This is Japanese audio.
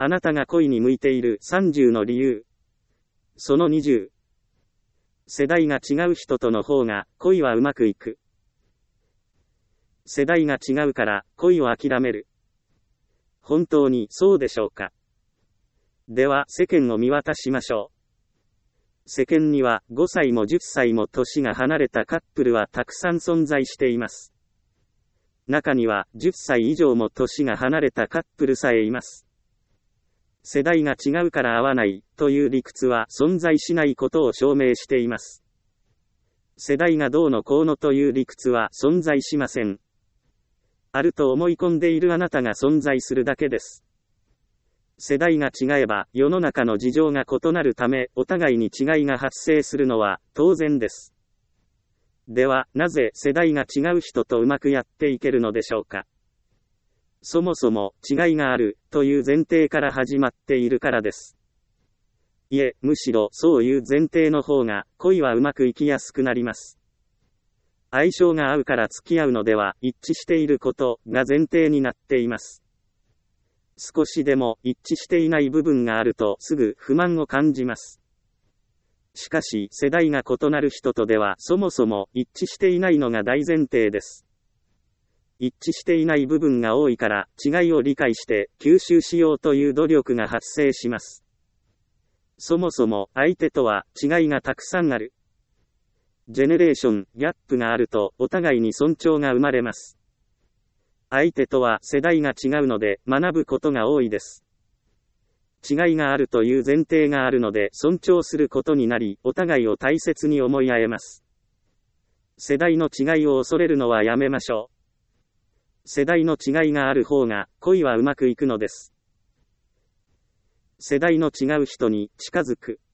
あなたが恋に向いている30の理由。その20。世代が違う人との方が恋はうまくいく。世代が違うから恋を諦める。本当にそうでしょうか。では世間を見渡しましょう。世間には5歳も10歳も年が離れたカップルはたくさん存在しています。中には10歳以上も年が離れたカップルさえいます。世代が違うから合わないという理屈は存在しないことを証明しています。世代がどうのこうのという理屈は存在しません。あると思い込んでいるあなたが存在するだけです。世代が違えば世の中の事情が異なるためお互いに違いが発生するのは当然です。では、なぜ世代が違う人とうまくやっていけるのでしょうか。そもそも違いがあるという前提から始まっているからです。いえ、むしろそういう前提の方が恋はうまくいきやすくなります。相性が合うから付き合うのでは一致していることが前提になっています。少しでも一致していない部分があるとすぐ不満を感じます。しかし世代が異なる人とではそもそも一致していないのが大前提です。一致していない部分が多いから違いを理解して吸収しようという努力が発生します。そもそも相手とは違いがたくさんある。ジェネレーションギャップがあるとお互いに尊重が生まれます。相手とは世代が違うので学ぶことが多いです。違いがあるという前提があるので尊重することになりお互いを大切に思い合えます。世代の違いを恐れるのはやめましょう。世代の違いがある方が恋はうまくいくのです。世代の違う人に近づく。